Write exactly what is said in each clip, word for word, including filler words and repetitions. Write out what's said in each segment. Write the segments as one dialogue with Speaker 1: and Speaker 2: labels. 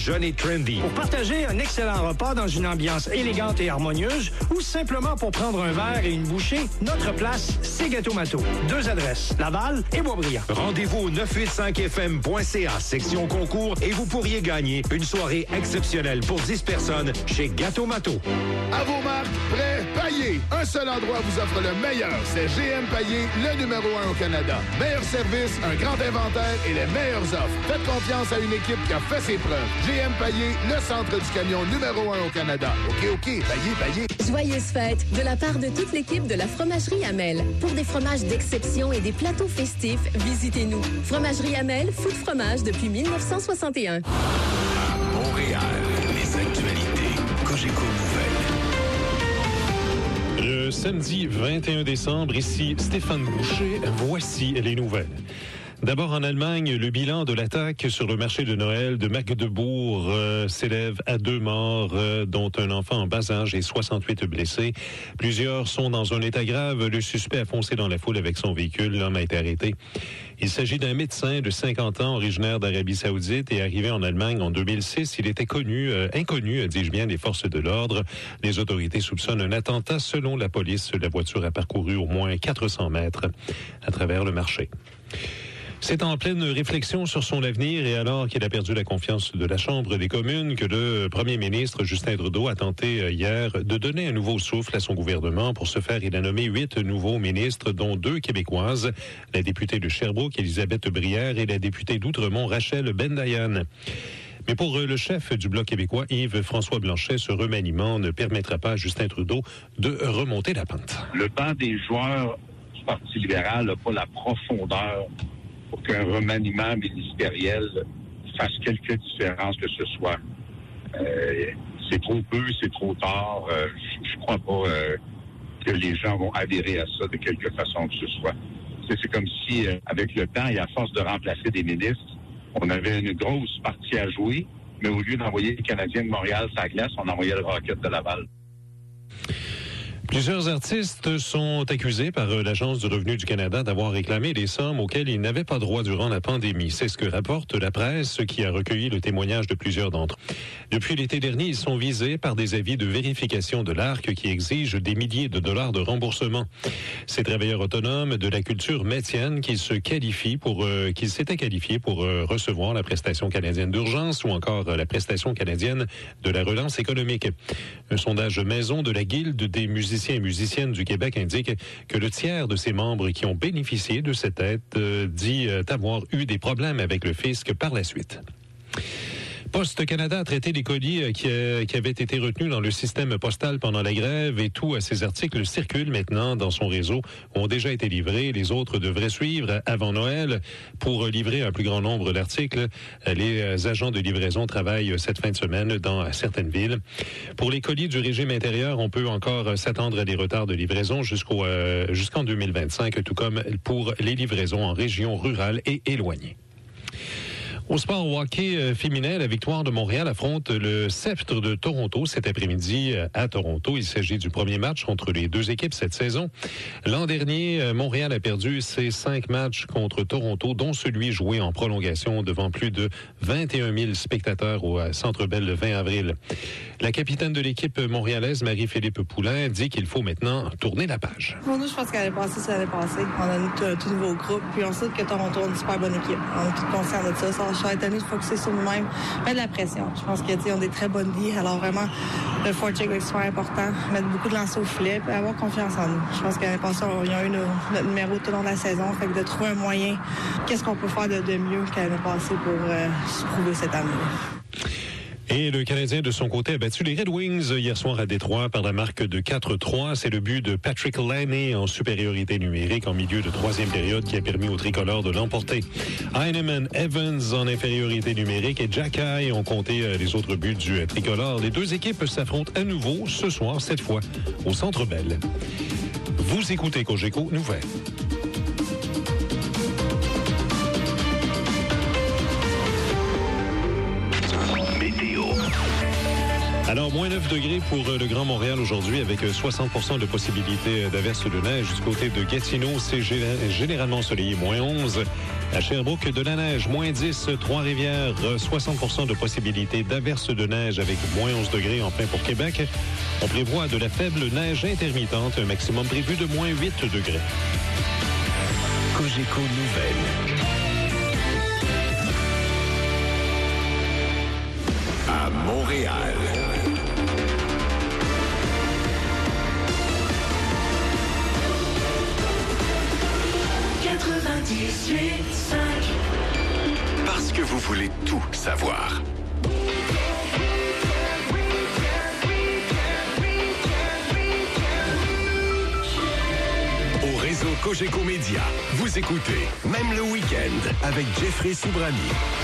Speaker 1: jeune et trendy.
Speaker 2: Pour partager un excellent repas dans une ambiance élégante et harmonieuse ou simplement pour prendre un verre et une bouchée, notre place, c'est Gâteau Mato. Deux adresses, Laval et Boisbriand.
Speaker 1: Rendez-vous au neuf cent quatre-vingt-cinq F M point C A, section concours, et vous pourriez gagner une soirée exceptionnelle pour dix personnes chez Gâteau Mato.
Speaker 3: À vos marques, prêts, payés. Un seul endroit vous offre le meilleur. C'est G M Payé, le numéro un au Canada. Meilleur service, un grand inventaire et les meilleures offres. Faites confiance à une équipe qui a fait ses preuves. G M Payé, le centre du camion numéro un au Canada. OK, OK, payé, payé.
Speaker 4: Joyeuses fêtes de la part de toute l'équipe de la Fromagerie Hamel. Pour des fromages d'exception et des plateaux festifs, visitez-nous. Fromagerie Hamel, fou de fromage depuis mille neuf cent soixante et un.
Speaker 5: À Montréal, les actualités Cogeco Nouvelles.
Speaker 6: Le samedi vingt et un décembre, ici Stéphane Boucher, voici les nouvelles. D'abord en Allemagne, le bilan de l'attaque sur le marché de Noël de Magdebourg euh, s'élève à deux morts, euh, dont un enfant en bas âge et soixante-huit blessés. Plusieurs sont dans un état grave. Le suspect a foncé dans la foule avec son véhicule. L'homme a été arrêté. Il s'agit d'un médecin de cinquante ans, originaire d'Arabie Saoudite et arrivé en Allemagne en deux mille six. Il était connu, euh, inconnu, dis-je bien, des forces de l'ordre. Les autorités soupçonnent un attentat. Selon la police, la voiture a parcouru au moins quatre cents mètres à travers le marché. C'est en pleine réflexion sur son avenir et alors qu'il a perdu la confiance de la Chambre des communes que le premier ministre Justin Trudeau a tenté hier de donner un nouveau souffle à son gouvernement. Pour ce faire, il a nommé huit nouveaux ministres, dont deux québécoises, la députée de Sherbrooke, Élisabeth Brière, et la députée d'Outremont, Rachel Bendayan. Mais pour le chef du Bloc québécois, Yves-François Blanchet, ce remaniement ne permettra pas à Justin Trudeau de remonter la pente.
Speaker 7: Le banc des joueurs du Parti libéral n'a pas la profondeur pour qu'un remaniement ministériel fasse quelque différence que ce soit. Euh, c'est trop peu, c'est trop tard. Euh, je ne crois pas euh, que les gens vont adhérer à ça de quelque façon que ce soit. C'est, c'est comme si, euh, avec le temps et à force de remplacer des ministres, on avait une grosse partie à jouer, mais au lieu d'envoyer les Canadiens de Montréal sur la glace, on envoyait le Rocket de Laval.
Speaker 6: Plusieurs artistes sont accusés par l'Agence du revenu du Canada d'avoir réclamé des sommes auxquelles ils n'avaient pas droit durant la pandémie. C'est ce que rapporte la presse qui a recueilli le témoignage de plusieurs d'entre eux. Depuis l'été dernier, ils sont visés par des avis de vérification de l'A R C qui exigent des milliers de dollars de remboursement. Ces travailleurs autonomes de la culture maintiennent qu'ils se qualifient pour, euh, qu'ils s'étaient qualifiés pour euh, recevoir la prestation canadienne d'urgence ou encore euh, la prestation canadienne de la relance économique. Un sondage maison de la Guilde des musiciens et musiciennes du Québec indique que le tiers de ses membres qui ont bénéficié de cette aide euh, dit euh, avoir eu des problèmes avec le fisc par la suite. Poste Canada a traité les colis qui, euh, qui avaient été retenus dans le système postal pendant la grève et tous ces articles circulent maintenant dans son réseau, ont déjà été livrés. Les autres devraient suivre avant Noël. Pour livrer un plus grand nombre d'articles, les agents de livraison travaillent cette fin de semaine dans certaines villes. Pour les colis du régime intérieur, on peut encore s'attendre à des retards de livraison jusqu'au euh, jusqu'en deux mille vingt-cinq, tout comme pour les livraisons en région rurale et éloignée. Au sport au hockey euh, féminin, la Victoire de Montréal affronte le Sceptre de Toronto cet après-midi euh, à Toronto. Il s'agit du premier match entre les deux équipes cette saison. L'an dernier, euh, Montréal a perdu ses cinq matchs contre Toronto, dont celui joué en prolongation devant plus de vingt et un mille spectateurs au euh, Centre Bell le vingt avril. La capitaine de l'équipe montréalaise, Marie-Philippe Poulain, dit qu'il faut maintenant tourner la page.
Speaker 8: Pour nous, je pense qu'elle est passée, ça allait passer. On a un tout nouveau groupe, puis on sait que Toronto a une super bonne équipe. On est tous conscients de ça. ça je suis étonnée de focuser sur nous-mêmes. Mettre de la pression. Je pense qu'ils ont des très bonnes vies. Alors vraiment, le forecheck va être super important. Mettre beaucoup de lancers au filet, puis avoir confiance en nous. Je pense qu'à passée, ils ont eu nos, notre numéro tout au long de la saison. Fait que de trouver un moyen, qu'est-ce qu'on peut faire de, de mieux qu'à l'année passée pour euh, se prouver cette année.
Speaker 6: Et le Canadien, de son côté, a battu les Red Wings hier soir à Détroit par la marque de quatre trois. C'est le but de Patrick Laine en supériorité numérique en milieu de troisième période qui a permis aux tricolores de l'emporter. Heinemann, Evans en infériorité numérique et Jacky ont compté les autres buts du tricolore. Les deux équipes s'affrontent à nouveau ce soir, cette fois au Centre Bell. Vous écoutez Cogeco Nouvelles. Alors, moins neuf degrés pour le Grand Montréal aujourd'hui avec soixante pour cent de possibilité d'averse de neige. Du côté de Gatineau, c'est généralement ensoleillé, moins onze. À Sherbrooke, de la neige, moins dix. Trois-Rivières, soixante pour cent de possibilité d'averse de neige avec moins onze degrés enfin pour Québec. On prévoit de la faible neige intermittente, un maximum prévu de moins huit degrés.
Speaker 5: Cogeco Nouvelles. À Montréal.
Speaker 9: quatre-vingt-dix-huit cinq.
Speaker 5: Parce que vous voulez tout savoir. Au réseau Cogeco Média, vous écoutez Même le week-end avec Jeffrey Soubrani.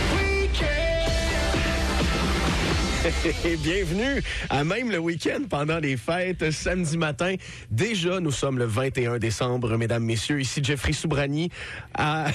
Speaker 10: Bienvenue à Même le week-end pendant les fêtes, samedi matin. Déjà, nous sommes le vingt et un décembre, mesdames, messieurs. Ici Jeffrey Soubrani. À...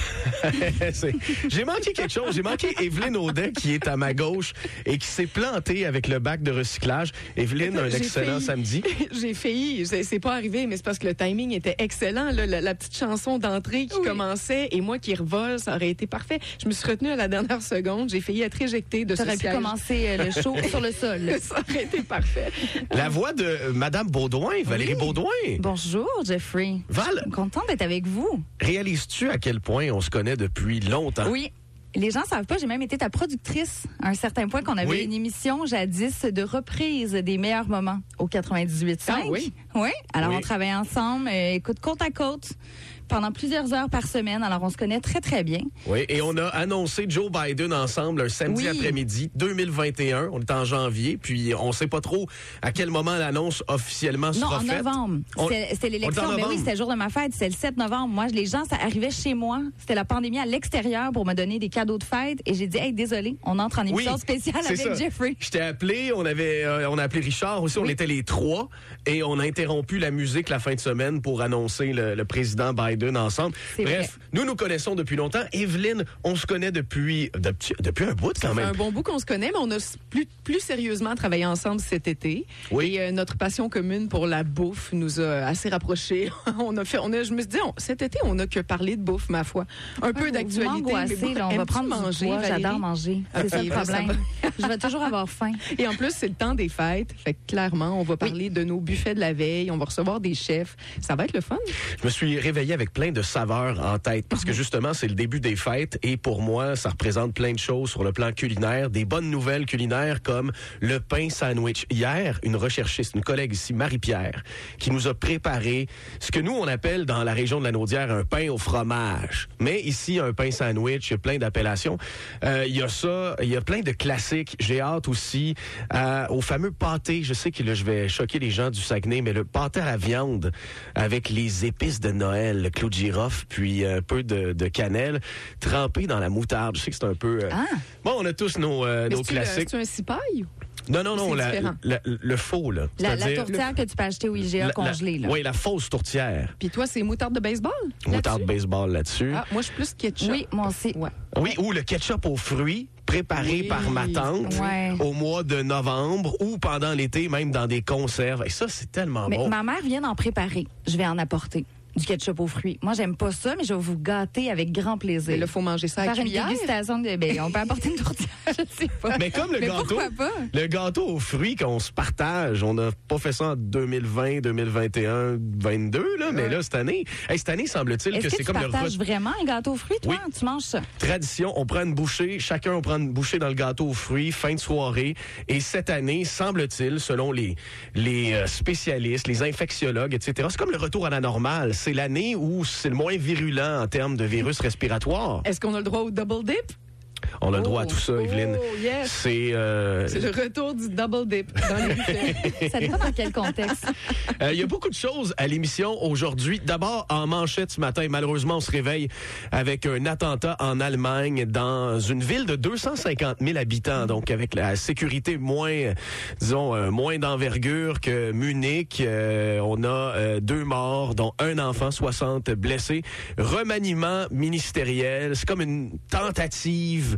Speaker 10: J'ai manqué quelque chose. J'ai manqué Evelyne Audet qui est à ma gauche et qui s'est plantée avec le bac de recyclage. Evelyne, un
Speaker 11: J'ai
Speaker 10: excellent
Speaker 11: failli.
Speaker 10: samedi.
Speaker 11: J'ai failli. C'est c'est pas arrivé, mais c'est parce que le timing était excellent. Là, la, la petite chanson d'entrée qui
Speaker 12: Oui.
Speaker 11: commençait et moi qui revole, ça aurait été parfait. Je me suis retenue à la dernière seconde. J'ai failli être éjectée de ce
Speaker 12: T'aurais pu
Speaker 11: siège.
Speaker 12: commencer euh, le show sur le sol.
Speaker 11: Ça aurait été parfait.
Speaker 10: La voix de euh, Madame Baudouin, Valérie
Speaker 12: Oui.
Speaker 10: Baudouin.
Speaker 12: Bonjour, Jeffrey.
Speaker 10: Val,
Speaker 12: Je suis contente d'être avec vous.
Speaker 10: réalises-tu à quel point on se connaît depuis longtemps?
Speaker 12: Oui. Les gens savent pas, j'ai même été ta productrice à un certain point qu'on avait
Speaker 10: Oui.
Speaker 12: une émission jadis de reprise des meilleurs moments au quatre-vingt-dix-huit cinq.
Speaker 11: Ah oui?
Speaker 12: Oui. Alors
Speaker 10: Oui.
Speaker 12: on travaillait ensemble, euh, écoute, côte à côte, pendant plusieurs heures par semaine. Alors on se connaît très, très bien.
Speaker 10: Oui, et on a annoncé Joe Biden ensemble un samedi
Speaker 12: Oui.
Speaker 10: après-midi deux mille vingt et un. On est en janvier, puis on sait pas trop à quel moment l'annonce officiellement
Speaker 12: Non,
Speaker 10: sera
Speaker 12: en
Speaker 10: faite.
Speaker 12: novembre.
Speaker 10: On-
Speaker 12: C'était c'était l'élection.
Speaker 10: on est en
Speaker 12: Mais oui,
Speaker 10: novembre.
Speaker 12: c'était le jour de ma fête. C'était le sept novembre. Moi, les gens, ça arrivait chez moi. C'était la pandémie à l'extérieur pour me donner des cadeaux de fête. Et j'ai dit, hey, désolé, on entre en émission spéciale
Speaker 10: c'est
Speaker 12: avec
Speaker 10: ça.
Speaker 12: Jeffrey.
Speaker 10: Je t'ai appelé, on avait, euh, on a appelé Richard aussi, on
Speaker 12: Oui.
Speaker 10: était les trois, et on a interrompu la musique la fin de semaine pour annoncer le, le président Biden ensemble.
Speaker 12: C'est
Speaker 10: Bref, nous nous connaissons depuis longtemps. Evelyne, on se connaît depuis depuis, depuis un bout quand
Speaker 11: Ça fait
Speaker 10: même.
Speaker 11: un bon bout qu'on se connaît, mais on a s- plus, plus sérieusement travaillé ensemble cet été.
Speaker 10: Oui.
Speaker 11: Et euh, notre passion commune pour la bouffe nous a assez rapprochés. on a fait, on a, je me suis dit, on- cet été, on n'a que parlé de bouffe, ma foi. Un peu
Speaker 12: Vous
Speaker 11: d'actualité. mais
Speaker 12: m'angoissez,
Speaker 11: beaucoup-
Speaker 12: là, on va
Speaker 11: aimes-tu
Speaker 12: prendre du
Speaker 11: manger,
Speaker 12: poids.
Speaker 11: Valérie?
Speaker 12: J'adore manger. C'est
Speaker 11: Ok,
Speaker 12: ça le
Speaker 11: ben, ça
Speaker 12: problème. Je vais toujours avoir faim.
Speaker 11: Et en plus, c'est le temps des fêtes. Fait que clairement, on va parler de nos buffets de la veille. On va recevoir des chefs. Ça va être le fun.
Speaker 10: Je me suis réveillé avec plein de saveurs en tête parce que justement, c'est le début des fêtes et pour moi, ça représente plein de choses sur le plan culinaire, des bonnes nouvelles culinaires comme le pain sandwich. Hier, une recherchiste, une collègue ici, Marie-Pierre, qui nous a préparé ce que nous, on appelle dans la région de la Naudière un pain au fromage. Mais ici, un pain sandwich, il y a plein d'appellations. Euh, Il y a ça, il y a plein de classiques. J'ai hâte aussi euh, au fameux pâté. Je sais que là, je vais choquer les gens du Saguenay, mais le pâté à la viande avec les épices de Noël, le clou de girofle, puis un peu de, de cannelle, trempé dans la moutarde. Je sais que c'est un peu... euh,
Speaker 12: Ah.
Speaker 10: Bon, on a tous nos, euh,
Speaker 11: Mais
Speaker 10: nos
Speaker 11: c'est-tu le-
Speaker 10: classiques.
Speaker 11: c'est-tu un cipaille?
Speaker 10: Non, non, non,
Speaker 11: c'est
Speaker 10: la-
Speaker 11: différent?
Speaker 10: la- le faux, là.
Speaker 12: La, la
Speaker 10: C'est-à-dire-
Speaker 12: tourtière que tu peux acheter au I G A
Speaker 10: La-
Speaker 12: congelée.
Speaker 10: la-
Speaker 12: Là.
Speaker 10: Oui, la fausse tourtière.
Speaker 11: Puis toi, c'est moutarde de baseball?
Speaker 10: Moutarde
Speaker 11: là-dessus?
Speaker 10: baseball là-dessus.
Speaker 11: Ah, moi, je suis plus ketchup.
Speaker 12: Oui, moi aussi.
Speaker 11: Ouais.
Speaker 10: Oui, ou le ketchup aux fruits préparé
Speaker 11: Oui.
Speaker 10: par ma tante
Speaker 12: Ouais.
Speaker 10: au mois de novembre ou pendant l'été, même dans des conserves. Et ça, c'est tellement
Speaker 12: Mais
Speaker 10: bon.
Speaker 12: ma mère vient d'en préparer. Je vais en apporter. Du ketchup aux fruits. Moi, j'aime pas ça, mais je vais vous gâter avec grand plaisir.
Speaker 11: Mais là, faut manger ça à
Speaker 12: Faire une
Speaker 11: cuillère.
Speaker 12: dégustation de... Ben, on peut apporter une tourtière, je sais pas.
Speaker 10: Mais comme le
Speaker 12: Mais
Speaker 10: gâteau,
Speaker 12: pourquoi pas?
Speaker 10: le gâteau aux fruits qu'on se partage, on n'a pas fait ça en deux mille vingt, deux mille vingt et un, vingt-deux, là, mais là, cette année, hey, cette année, semble-t-il
Speaker 12: Est-ce
Speaker 10: que
Speaker 12: que,
Speaker 10: c'est
Speaker 12: tu
Speaker 10: comme le
Speaker 12: partages
Speaker 10: re-
Speaker 12: vraiment un gâteau aux fruits, toi?
Speaker 10: Oui.
Speaker 12: Tu manges ça?
Speaker 10: tradition. On prend une bouchée, chacun on prend une bouchée dans le gâteau aux fruits, fin de soirée. Et cette année, semble-t-il, selon les, les euh, spécialistes, les infectiologues, et cetera, c'est comme le retour à la normale. C'est l'année où c'est le moins virulent en termes de virus respiratoires.
Speaker 11: Est-ce qu'on a le droit au double dip?
Speaker 10: On a le droit à
Speaker 11: Oh.
Speaker 10: tout ça, Evelyne.
Speaker 11: Oh, yes.
Speaker 10: C'est... euh,
Speaker 11: C'est le retour du double dip dans les buffets.
Speaker 12: Ça dépend dans quel contexte.
Speaker 10: Euh, Il y a beaucoup de choses à l'émission aujourd'hui. D'abord, en manchette ce matin, malheureusement, on se réveille avec un attentat en Allemagne dans une ville de deux cent cinquante mille habitants, donc avec la sécurité moins, euh, disons, euh, moins d'envergure que Munich. Euh, on a euh, deux morts, dont un enfant, soixante blessés. Remaniement ministériel, c'est comme une tentative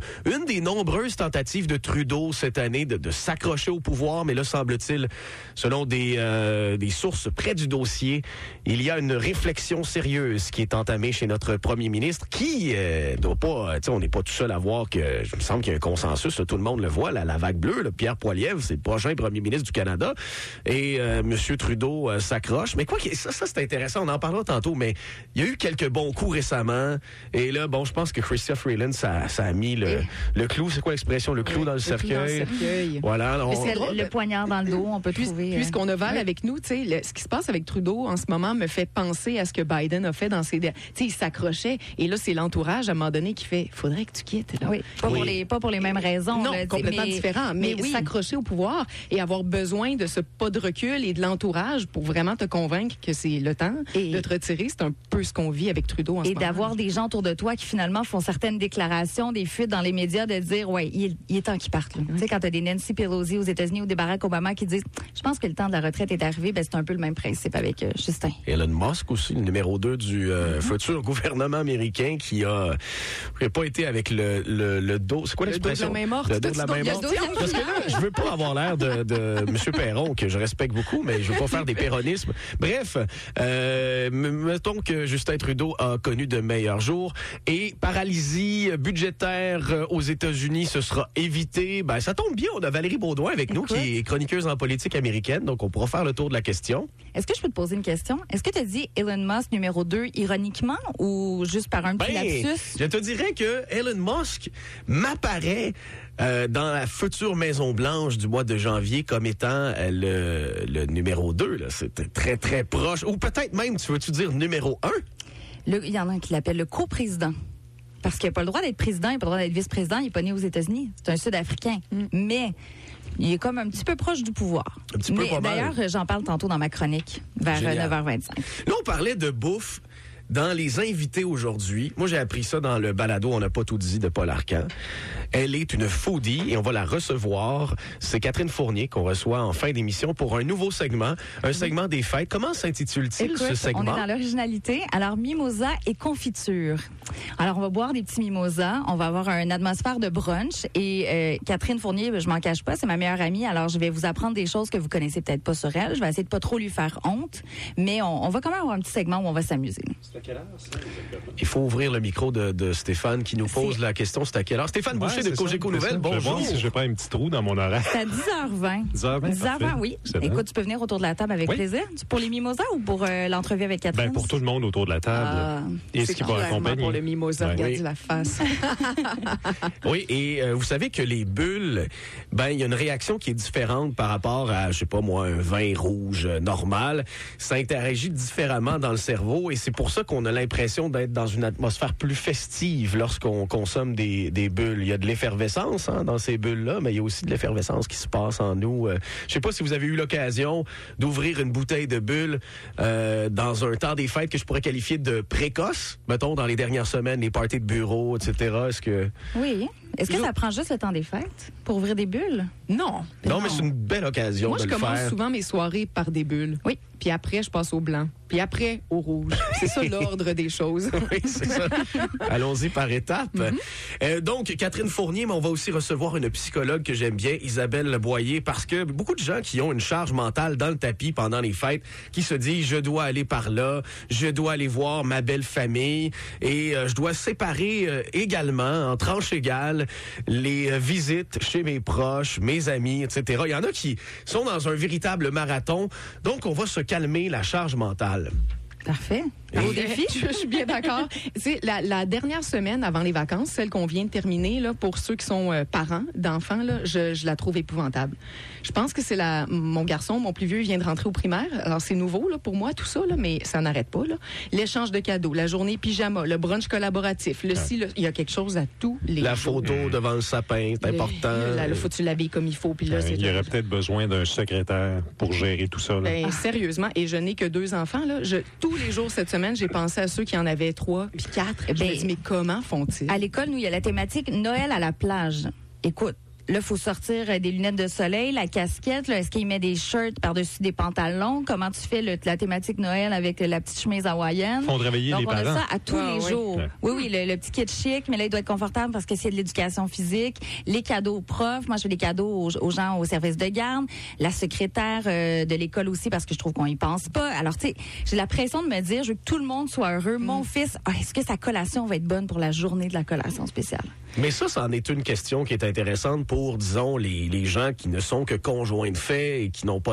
Speaker 10: une des nombreuses tentatives de Trudeau cette année de, de s'accrocher au pouvoir, mais là, semble-t-il, selon des, euh, des sources près du dossier, il y a une réflexion sérieuse qui est entamée chez notre premier ministre, qui euh, doit pas, tu sais, on n'est pas tout seul à voir que, je me semble qu'il y a un consensus, là, tout le monde le voit, là, la vague bleue, là, Pierre Poilievre, c'est le prochain premier ministre du Canada, et euh, M. Trudeau euh, s'accroche. Mais quoi que ça, ça c'est intéressant, on en parlera tantôt, mais il y a eu quelques bons coups récemment, et là, bon, je pense que Chrystia Freeland, ça, ça a mis le, oui. le clou, c'est quoi l'expression, le clou oui, dans le, le cercueil. Dans le cercueil. Voilà. On...
Speaker 12: C'est le, le poignard dans le dos, on peut
Speaker 11: Puis,
Speaker 12: trouver.
Speaker 11: Puisqu'on a Val
Speaker 12: oui.
Speaker 11: avec nous, tu sais, ce qui se passe avec Trudeau en ce moment me fait penser à ce que Biden a fait dans ses... Tu sais, il s'accrochait, et là, c'est l'entourage, à un moment donné, qui fait, faudrait que tu quittes. Là.
Speaker 12: Oui, pas,
Speaker 11: oui.
Speaker 12: Pour les, pas pour les mêmes raisons.
Speaker 11: Non,
Speaker 12: là,
Speaker 11: complètement
Speaker 12: mais,
Speaker 11: différent, mais, mais oui. s'accrocher au pouvoir et avoir besoin de ce pas de recul et de l'entourage pour vraiment te convaincre que c'est le temps et de te retirer, c'est un peu ce qu'on vit avec Trudeau en ce
Speaker 12: et
Speaker 11: moment.
Speaker 12: Et d'avoir des gens autour de toi qui finalement font certaines déclarations, des fuites dans les médias, de dire, ouais, il, il est temps qu'ils partent. Mm-hmm. Tu sais, quand tu as des Nancy Pelosi aux États-Unis ou des Barack Obama qui disent, je pense que le temps de la retraite est arrivé, ben c'est un peu le même principe avec euh, Justin.
Speaker 10: Elon Musk aussi, le numéro deux du euh, mm-hmm. futur gouvernement américain qui a, qui a pas été avec le, le, le dos, c'est quoi l'expression?
Speaker 11: Le dos de la main morte.
Speaker 10: Le dos de la main morte. Parce que là, je veux pas avoir l'air de, de M. Perron, que je respecte beaucoup, mais je veux pas faire des perronismes. Bref, euh, mettons que Justin Trudeau a connu de meilleurs jours et paralysie budgétaire aux États-Unis, ce sera évité. Ben, ça tombe bien, on a Valérie Baudouin avec Écoute. nous, qui est chroniqueuse en politique américaine, donc on pourra faire le tour de la question.
Speaker 12: Est-ce que je peux te poser une question? Est-ce que tu as dit Elon Musk numéro deux ironiquement ou juste par un petit
Speaker 10: ben,
Speaker 12: lapsus?
Speaker 10: Je te dirais que Elon Musk m'apparaît Euh, dans la future Maison-Blanche du mois de janvier comme étant euh, le, le numéro deux. Là. C'était très, très proche. Ou peut-être même, tu veux-tu dire numéro un?
Speaker 12: Le, il y en a un qui l'appelle le co-président. Parce qu'il n'a pas le droit d'être président, il n'a pas le droit d'être vice-président, il n'est pas né aux États-Unis. C'est un Sud-Africain. Mm. Mais il est comme un petit peu proche du pouvoir.
Speaker 10: Un petit peu
Speaker 12: Mais,
Speaker 10: pas mal.
Speaker 12: D'ailleurs, j'en parle tantôt dans ma chronique, vers Génial. neuf heures vingt-cinq.
Speaker 10: Là, on parlait de bouffe. Dans les invités aujourd'hui, moi j'ai appris ça dans le balado On n'a pas tout dit de Paul Arcand. Elle est une foodie et on va la recevoir. C'est Catherine Fournier qu'on reçoit en fin d'émission pour un nouveau segment, un segment des fêtes. Comment s'intitule-t-il
Speaker 12: Écoute,
Speaker 10: ce segment?
Speaker 12: On est dans l'originalité. Alors, mimosa et confiture. Alors, on va boire des petits mimosas. On va avoir une atmosphère de brunch. Et euh, Catherine Fournier, je m'en cache pas, c'est ma meilleure amie. Alors, je vais vous apprendre des choses que vous connaissez peut-être pas sur elle. Je vais essayer de pas trop lui faire honte. Mais on, on va quand même avoir un petit segment où on va s'amuser.
Speaker 10: C'est à quelle heure, ça? Il faut ouvrir le micro de, de Stéphane qui nous pose c'est... la question. C'est à quelle heure? Stéphane ouais, Boucher de Cogeco Nouvelles. Bonjour.
Speaker 6: Je vais voir si je prends un petit trou dans mon horaire.
Speaker 12: C'est à dix heures vingt.
Speaker 6: dix heures vingt,
Speaker 12: dix heures vingt, oui.
Speaker 6: Excellent.
Speaker 12: Écoute, tu peux venir autour de la table avec oui. plaisir. Pour les mimosas ou pour euh, l'entrevue avec Catherine?
Speaker 6: Ben, pour tout le monde autour de la table.
Speaker 12: Ah,
Speaker 6: et ce qui va accompagner.
Speaker 11: Pour le mimosa, ouais. Regarde
Speaker 10: oui.
Speaker 11: la face.
Speaker 10: Oui, et euh, vous savez que les bulles, ben il y a une réaction qui est différente par rapport à, je sais pas moi, un vin rouge normal. Ça interagit différemment dans le cerveau et c'est pour ça qu'on a l'impression d'être dans une atmosphère plus festive lorsqu'on consomme des, des bulles. Il y a de l'effervescence hein, dans ces bulles-là, mais il y a aussi de l'effervescence qui se passe en nous. Euh, je sais pas si vous avez eu l'occasion d'ouvrir une bouteille de bulles euh, dans un temps des fêtes que je pourrais qualifier de précoce, mettons dans les dernières semaines, les parties de bureau, et cetera. Est-ce que...
Speaker 12: Oui. Est-ce que ça prend juste le temps des fêtes pour ouvrir des bulles?
Speaker 11: Non.
Speaker 10: Non, non. mais c'est une belle occasion
Speaker 11: Moi,
Speaker 10: de le faire.
Speaker 11: Moi, je commence souvent mes soirées par des bulles.
Speaker 12: Oui.
Speaker 11: Puis après, je passe au blanc. Puis après, au rouge. C'est ça l'ordre des choses.
Speaker 10: Oui, c'est ça. Allons-y par étapes. Mm-hmm. Euh, donc, Catherine Fournier, mais on va aussi recevoir une psychologue que j'aime bien, Isabelle Boyer, parce que beaucoup de gens qui ont une charge mentale dans le tapis pendant les fêtes, qui se disent, je dois aller par là, je dois aller voir ma belle famille, et euh, je dois séparer euh, également, en tranches égales, les euh, visites chez mes proches, mes amis, et cetera. Il y en a qui sont dans un véritable marathon, donc on va se calmer la charge mentale.
Speaker 12: Parfait.
Speaker 11: Au défi, je, je suis bien d'accord. C'est la, la dernière semaine avant les vacances, celle qu'on vient de terminer là, pour ceux qui sont euh, parents d'enfants, là, je, je la trouve épouvantable. Je pense que c'est la mon garçon, mon plus vieux, il vient de rentrer au primaire. Alors c'est nouveau là pour moi tout ça là, mais ça n'arrête pas là. L'échange de cadeaux, la journée pyjama, le brunch collaboratif, le si, il y a quelque chose à tous les
Speaker 10: La
Speaker 11: jours.
Speaker 10: photo devant le sapin, c'est
Speaker 11: le,
Speaker 10: important.
Speaker 11: Là, là, faut que tu l'habilles comme il faut puis là,
Speaker 6: ben,
Speaker 11: c'est
Speaker 6: il y aurait peut-être besoin d'un secrétaire pour gérer tout ça là.
Speaker 11: Ben, sérieusement, et je n'ai que deux enfants là, je tous les jours cette semaine, j'ai pensé à ceux qui en avaient trois puis quatre. Ben, je me dis, mais comment font-ils?
Speaker 12: À l'école, nous, il y a la thématique Noël à la plage. Écoute, là, il faut sortir euh, des lunettes de soleil, la casquette. Là, est-ce qu'il met des shirts par-dessus des pantalons? Comment tu fais le, la thématique Noël avec la petite chemise hawaïenne?
Speaker 6: Font travailler
Speaker 12: Donc,
Speaker 6: les
Speaker 12: on
Speaker 6: parents.
Speaker 12: a ça à tous
Speaker 11: Ah,
Speaker 12: les
Speaker 11: oui.
Speaker 12: jours.
Speaker 6: Ouais.
Speaker 12: Oui, oui, le, le petit kit chic, mais là, il doit être confortable parce que c'est de l'éducation physique. Les cadeaux aux profs. Moi, je fais des cadeaux aux, aux gens au service de garde. La secrétaire euh, de l'école aussi parce que je trouve qu'on y pense pas. Alors, tu sais, j'ai la pression de me dire, je veux que tout le monde soit heureux. Mon
Speaker 11: Mm.
Speaker 12: fils, ah, est-ce que sa collation va être bonne pour la journée de la collation spéciale?
Speaker 10: Mais ça, ça en est une question qui est intéressante pour, disons, les, les gens qui ne sont que conjoints de fait et qui n'ont pas